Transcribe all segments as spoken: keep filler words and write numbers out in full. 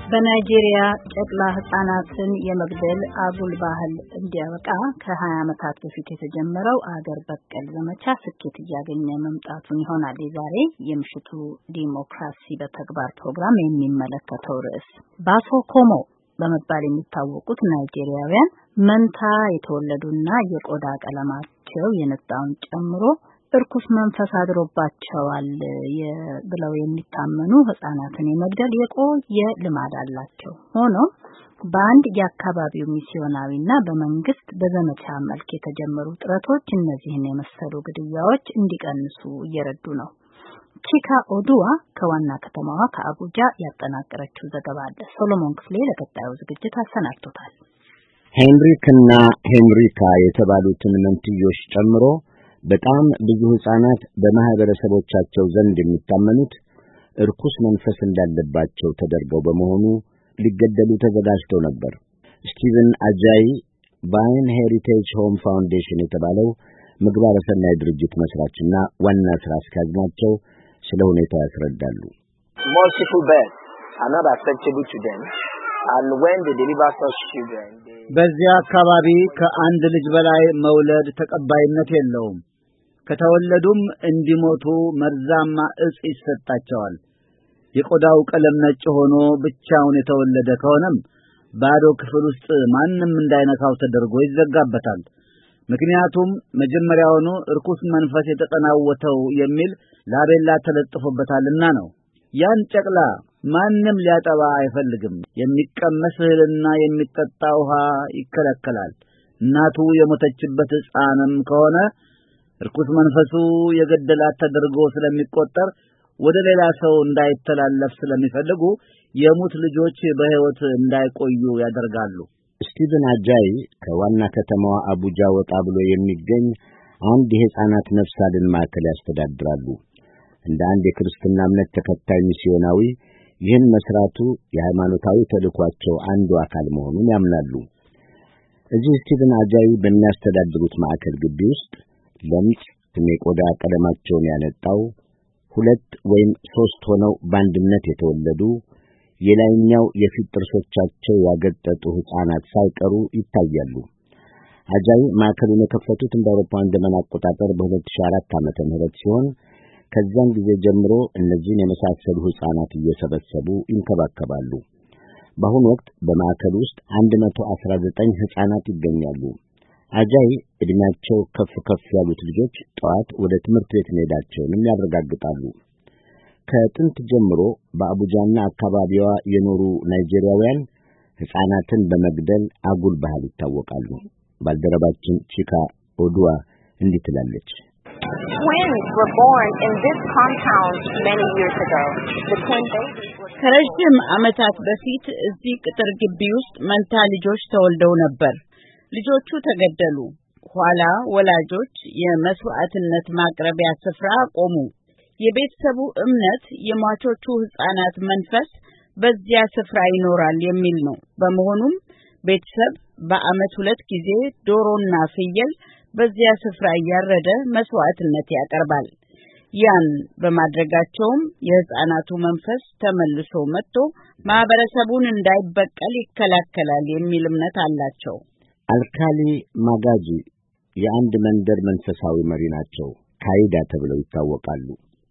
በናይጄሪያ ጨቅላ ህጻናትን የመግደል አጉል ባህል እንዲያበቃ ከ20 ዓመታት በፊት የተጀመረው አገር በቀል ዘመቻ ስኬት እያገኘ መምጣቱን ይሆናል የዛሬ የምሽቱ ዲሞክራሲ በተግባር ፕሮግራም የሚመለከተው ርዕስ። ባሶ ኮሞ በመባል የሚታወቁት ናይጄሪያውያን መንታ የተወለዱና የቆዳ ቀለማቸው የነጣውን ጨምሮ እርኩስ መንፈስ አድሮባቸዋል ብለው የሚታመኑ ህጻናትን የመግደል የቆየ ልማድ አላቸው። ሆኖም በአንድ የአካባቢው ሚስዮናዊና በመንግስት በዘመቻ መልክ የተጀመሩ ጥረቶች እነዚህን የመሰሉ ግድያዎች እንዲቀንሱ እየረዱ ነው። ቺካ ኦዱዋ ከዋና ከተማዋ ከአቡጃ ያጠናቀረችው ዘገባ አለ። ሶሎሞን ክፍሌ ለቀጣዩ ዝግጅት አሰናድቶታል። ሄንሪክና ሄንሪካ የተባሉትን መንትዮች ጨምሮ በጣም ብዙ ህፃናት በማህበረሰቦቻቸው ዘንድ የሚታመኑት እርኩስ መንፈስ እንዳለባቸው ተደርገው በመሆኑ ሊገደሉ ተዘጋጅተው ነበር። ስቲቨን አጃይ ቫይን ሄሪቴጅ ሆም ፋውንዴሽን የተባለው ምግባረ ሰናይ ድርጅት መስራችና ዋና ስራ አስኪያጅ ናቸው። ስለ ሁኔታው ያስረዳሉ። Multiple births are not acceptable to them, and when they deliver such children, በዚያ አካባቢ ከአንድ ልጅ በላይ መውለድ ተቀባይነት የለውም። ከተወለዱም እንዲሞቱ መርዛማ እጽ ይሰጣቸዋል። የቆዳው ቀለም ነጭ ሆኖ ብቻውን የተወለደ ከሆነም ባዶ ክፍል ውስጥ ማንም እንዳይነካው ተደርጎ ይዘጋበታል። ምክንያቱም መጀመሪያውኑ እርኩስ መንፈስ የተጠናወተው የሚል ላቤላ ተለጥፎበታልና ነው። ያን ጨቅላ ማንም ሊያጠባ አይፈልግም። የሚቀመስ እህልና የሚጠጣ ውሃ ይከለከላል። እናቱ የሞተችበት ሕፃንም ከሆነ እርኩስ መንፈሱ የገደላት ተደርጎ ስለሚቆጠር ወደ ሌላ ሰው እንዳይተላለፍ ስለሚፈልጉ የሙት ልጆች በሕይወት እንዳይቆዩ ያደርጋሉ። ስቲቨን አጃይ ከዋና ከተማዋ አቡጃ ወጣ ብሎ የሚገኝ አንድ የሕፃናት ነፍስ አድን ማዕከል ያስተዳድራሉ። እንደ አንድ የክርስትና እምነት ተከታይ ሚስዮናዊ ይህን መስራቱ የሃይማኖታዊ ተልእኳቸው አንዱ አካል መሆኑን ያምናሉ። እዚህ ስቲቨን አጃይ በሚያስተዳድሩት ማዕከል ግቢ ውስጥ ለምጽ የቆዳ ቀለማቸውን ያነጣው ሁለት ወይም ሶስት ሆነው በአንድነት የተወለዱ የላይኛው የፊት ጥርሶቻቸው ያገጠጡ ህፃናት ሳይቀሩ ይታያሉ። አጃይ ማዕከሉን የከፈቱት እንደ አውሮፓውያን ዘመን አቆጣጠር በሁለት ሺህ አራት ዓመተ ምህረት ሲሆን ከዛን ጊዜ ጀምሮ እነዚህን የመሳሰሉ ህፃናት እየሰበሰቡ ይንከባከባሉ። በአሁኑ ወቅት በማዕከሉ ውስጥ አንድ መቶ አስራ ዘጠኝ ህፃናት ይገኛሉ። አጃይ እድሜያቸው ከፍ ከፍ ያሉት ልጆች ጠዋት ወደ ትምህርት ቤት መሄዳቸውንም ያረጋግጣሉ። ከጥንት ጀምሮ በአቡጃና አካባቢዋ የኖሩ ናይጄሪያውያን ህፃናትን በመግደል አጉል ባህል ይታወቃሉ። ባልደረባችን ቺካ ኦዱዋ እንዲህ ትላለች። Twins were born in this compound many years ago. The twin babies were ከረጅም ዓመታት በፊት እዚህ ቅጥር ግቢ ውስጥ መንታ ልጆች ተወልደው ነበር። ልጆቹ ተገደሉ። ኋላ ወላጆች የመስዋዕትነት ማቅረቢያ ስፍራ ቆሙ። የቤተሰቡ እምነት የሟቾቹ ህፃናት መንፈስ በዚያ ስፍራ ይኖራል የሚል ነው። በመሆኑም ቤተሰብ በአመት ሁለት ጊዜ ዶሮና ፍየል በዚያ ስፍራ ያረደ መስዋዕትነት ያቀርባል። ያን በማድረጋቸውም የህፃናቱ መንፈስ ተመልሶ መጥቶ ማህበረሰቡን እንዳይበቀል ይከላከላል የሚል እምነት አላቸው። አልካሊ ማጋጂ የአንድ መንደር መንፈሳዊ መሪ ናቸው። ካይዳ ተብለው ይታወቃሉ።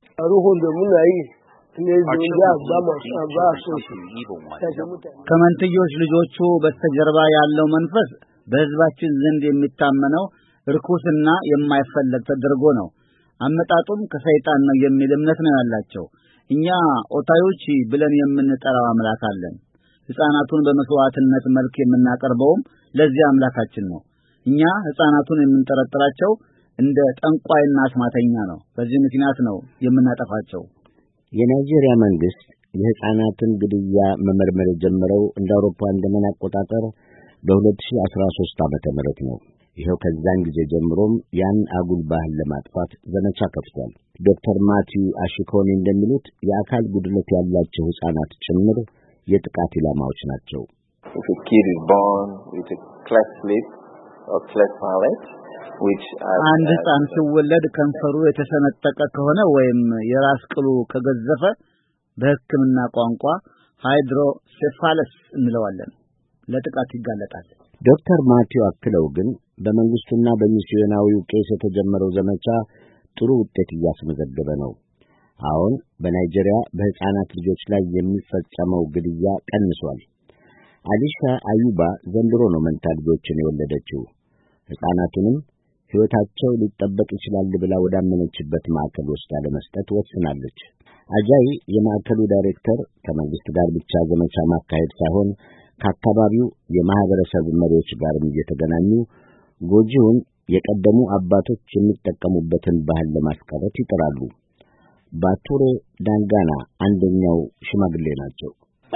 ከመንትዮች ልጆቹ በስተጀርባ ያለው መንፈስ በህዝባችን ዘንድ የሚታመነው ርኩስና የማይፈለግ ተደርጎ ነው። አመጣጡም ከሰይጣን ነው የሚል እምነት ነው ያላቸው። እኛ ኦታዮች ብለን የምንጠራው አምላክ አለን። ህፃናቱን በመስዋዕትነት መልክ የምናቀርበውም ለዚህ አምላካችን ነው። እኛ ህፃናቱን የምንጠረጥራቸው እንደ ጠንቋይና አስማተኛ ነው። በዚህ ምክንያት ነው የምናጠፋቸው። የናይጄሪያ መንግስት የህፃናትን ግድያ መመርመር የጀመረው እንደ አውሮፓውያን ዘመን አቆጣጠር በሁለት ሺህ አስራ ሦስት ዓመተ ምህረት ነው። ይሄው ከዛን ጊዜ ጀምሮም ያን አጉል ባህል ለማጥፋት ዘመቻ ከፍቷል። ዶክተር ማቲው አሽኮኒ እንደሚሉት የአካል ጉድለት ያላቸው ህፃናት ጭምር የጥቃት ኢላማዎች ናቸው። if a kid is born with a cleft lip or cleft palate, which አንድ ህፃን ሲወለድ ከንፈሩ የተሰነጠቀ ከሆነ ወይም የራስ ቅሉ ከገዘፈ በሕክምና ቋንቋ ሃይድሮሴፋለስ እንለዋለን ለጥቃት ይጋለጣል። ዶክተር ማቲው አክለው ግን በመንግስቱና በሚስዮናዊው ቄስ የተጀመረው ዘመቻ ጥሩ ውጤት እያስመዘገበ ነው። አሁን በናይጄሪያ በህፃናት ልጆች ላይ የሚፈጸመው ግድያ ቀንሷል። አሊሻ አዩባ ዘንድሮ ነው መንታ ልጆችን የወለደችው። ህፃናቱንም ህይወታቸው ሊጠበቅ ይችላል ብላ ወዳመነችበት ማዕከል ወስዳ ለመስጠት ወስናለች። አጃይ የማዕከሉ ዳይሬክተር ከመንግስት ጋር ብቻ ዘመቻ ማካሄድ ሳይሆን ከአካባቢው የማህበረሰብ መሪዎች ጋርም እየተገናኙ ጎጂውን የቀደሙ አባቶች የሚጠቀሙበትን ባህል ለማስቀረት ይጥራሉ። ባቱሬ ዳንጋና አንደኛው ሽማግሌ ናቸው።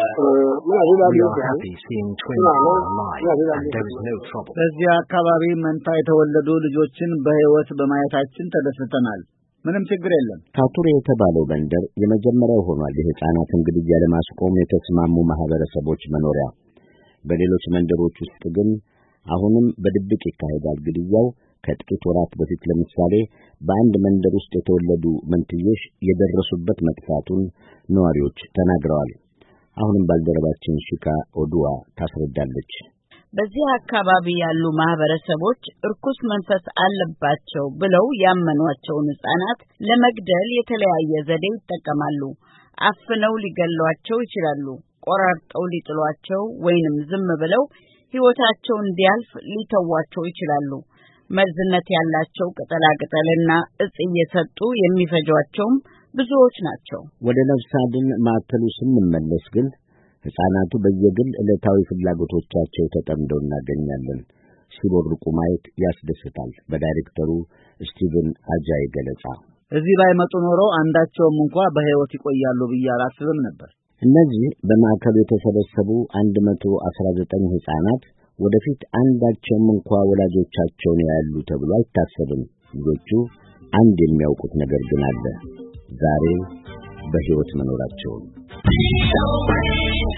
በዚህ አካባቢ መንታ የተወለዱ ልጆችን በህይወት በማየታችን ተደስተናል። ምንም ችግር የለም። ካቱሬ የተባለው መንደር የመጀመሪያው ሆኗል የህፃናትን ግድያ ለማስቆም የተስማሙ ማህበረሰቦች መኖሪያ። በሌሎች መንደሮች ውስጥ ግን አሁንም በድብቅ ይካሄዳል ግድያው። ከጥቂት ወራት በፊት ለምሳሌ በአንድ መንደር ውስጥ የተወለዱ መንትዮች የደረሱበት መጥፋቱን ነዋሪዎች ተናግረዋል። አሁንም ባልደረባችን ሺካ ኦዱዋ ታስረዳለች። በዚህ አካባቢ ያሉ ማህበረሰቦች እርኩስ መንፈስ አለባቸው ብለው ያመኗቸውን ህፃናት ለመግደል የተለያየ ዘዴ ይጠቀማሉ። አፍነው ሊገሏቸው ይችላሉ። ቆራርጠው ሊጥሏቸው ወይንም ዝም ብለው ህይወታቸው እንዲያልፍ ሊተዋቸው ይችላሉ። መርዝነት ያላቸው ቅጠላቅጠልና እጽ እየሰጡ የሚፈጇቸውም ብዙዎች ናቸው። ወደ ነፍስ አድን ማዕከሉ ስንመለስ ግን ህፃናቱ በየግል ዕለታዊ ፍላጎቶቻቸው ተጠምደው እናገኛለን። ሲቦርቁ ማየት ያስደስታል። በዳይሬክተሩ ስቲቨን አጃይ ገለጻ እዚህ ባይመጡ ኖሮ አንዳቸውም እንኳን በህይወት ይቆያሉ ብዬ አላስብም ነበር። እነዚህ በማዕከሉ የተሰበሰቡ አንድ መቶ አስራ ዘጠኝ ህፃናት ወደፊት አንዳቸውም እንኳን ወላጆቻቸውን ያያሉ ተብሎ አይታሰብም። ልጆቹ አንድ የሚያውቁት ነገር ግን አለ፣ ዛሬ በህይወት መኖራቸውን።